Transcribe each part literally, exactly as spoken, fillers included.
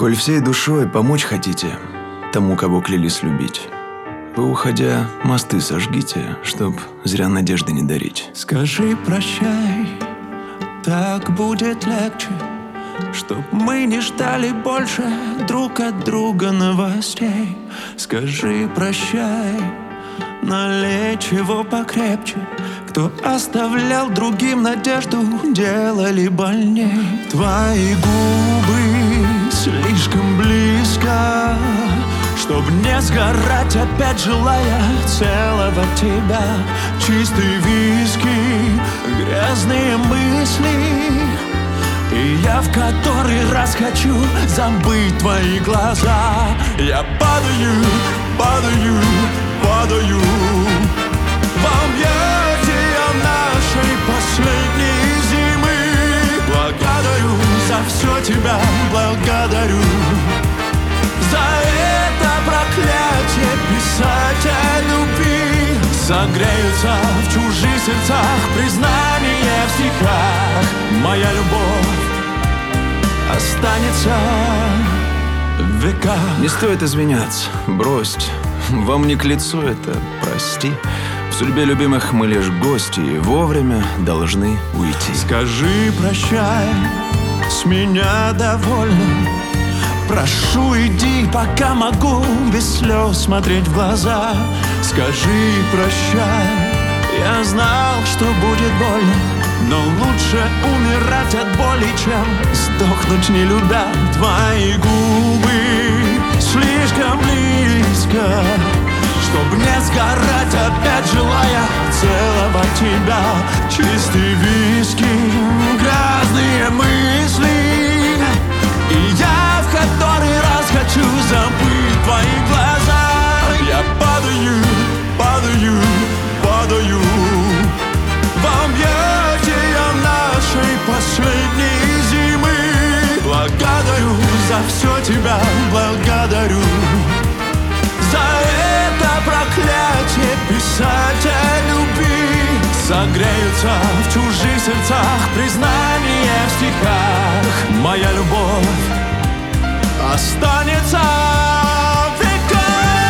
Коль всей душой помочь хотите тому, кого клялись любить, вы, уходя, мосты сожгите, чтоб зря надежды не дарить. Скажи прощай, так будет легче, чтоб мы не ждали больше друг от друга новостей. Скажи прощай, налей чего покрепче. Кто оставлял другим надежду, делали больней. Твои губы слишком близко, чтоб не сгорать опять, желая целовать тебя. Чистый виски, грязные мысли, и я в который раз хочу забыть твои глаза. Я падаю, падаю, падаю в объятия нашей последней зимы. Благодарю за все тебя, благодарю за это проклятие писатель любви. Согреются в чужих сердцах признания в стихах. Моя любовь останется в веках. Не стоит извиняться, брось. Вам не к лицу это, прости. В судьбе любимых мы лишь гости, и вовремя должны уйти. Скажи прощай, с меня довольно. Прошу, иди, пока могу без слез смотреть в глаза. Скажи прощай, я знал, что будет больно, но лучше умирать от боли, чем сдохнуть не любя. Твои губы слишком близко, чтоб не сгорать опять, желая целовать тебя. Чистый виски, грязные мысли, и я в который раз хочу забыть твои глаза. Я падаю, падаю, падаю в объятия нашей последней зимы. Благодарю за все тебя, благодарю за это проклятие писатель любви. Согреются в чужих сердцах признания в стихах. Моя любовь останется в веках.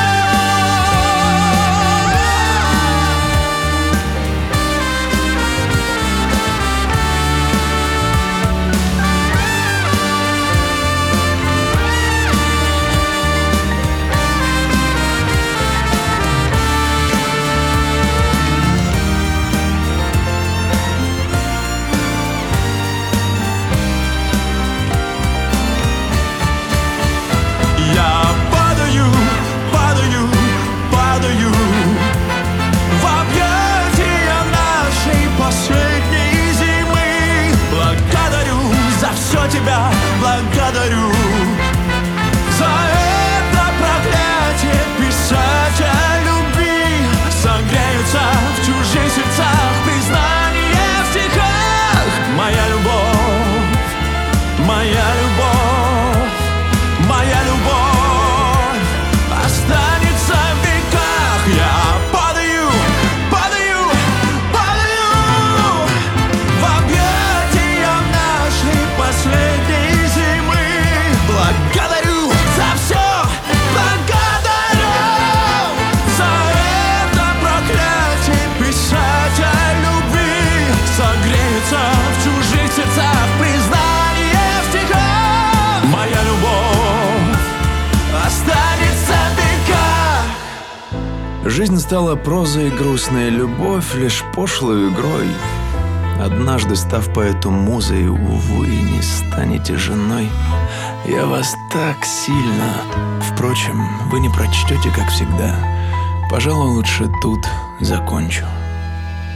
Тебя благодарю за это проклятие писатель любви. Согреются в чужих сердцах признания в стихах. Моя любовь, моя любовь, моя любовь останется в веках. Я падаю, падаю, падаю в объятия нашей последней зимы. Благодарю за все, благодарю за это проклятие писатель любви. Согреется в чужих сердцах признание в стихах. Моя любовь останется в веках. Жизнь стала прозой грустной, любовь лишь пошлой игрой. Однажды, став поэту музой, увы, не станете женой. Я вас так сильно, впрочем, вы не прочтете, как всегда. Пожалуй, лучше тут закончу.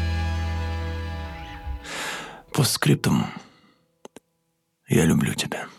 Постскриптум. Я люблю тебя.